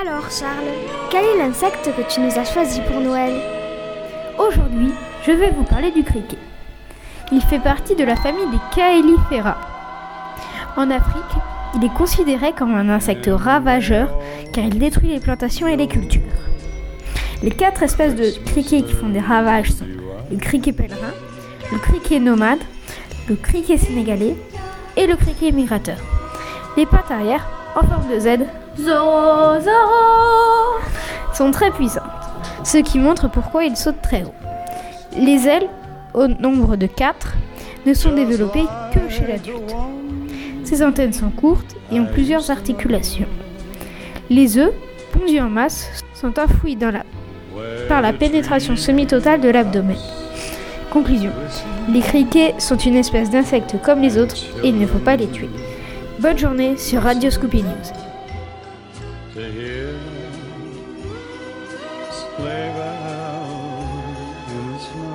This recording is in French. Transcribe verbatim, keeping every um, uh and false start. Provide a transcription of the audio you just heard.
Alors Charles, quel est l'insecte que tu nous as choisi pour Noël ? Aujourd'hui, je vais vous parler du criquet. Il fait partie de la famille des Caelifera. En Afrique, il est considéré comme un insecte ravageur car il détruit les plantations et les cultures. Les quatre espèces de criquets qui font des ravages sont le criquet pèlerin, le criquet nomade, le criquet sénégalais et le criquet migrateur. Les pattes arrière, en forme de Z, Zoro, Zoro, sont très puissantes, ce qui montre pourquoi ils sautent très haut. Les ailes, au nombre de quatre, ne sont développées que chez l'adulte. Ses antennes sont courtes et ont plusieurs articulations. Les œufs, pondus en masse, sont enfouis dans la, par la pénétration semi-totale de l'abdomen. Conclusion. Les criquets sont une espèce d'insectes comme les autres et il ne faut pas les tuer. Bonne journée sur Radio Scoopy News. To hear sleigh bells in the snow.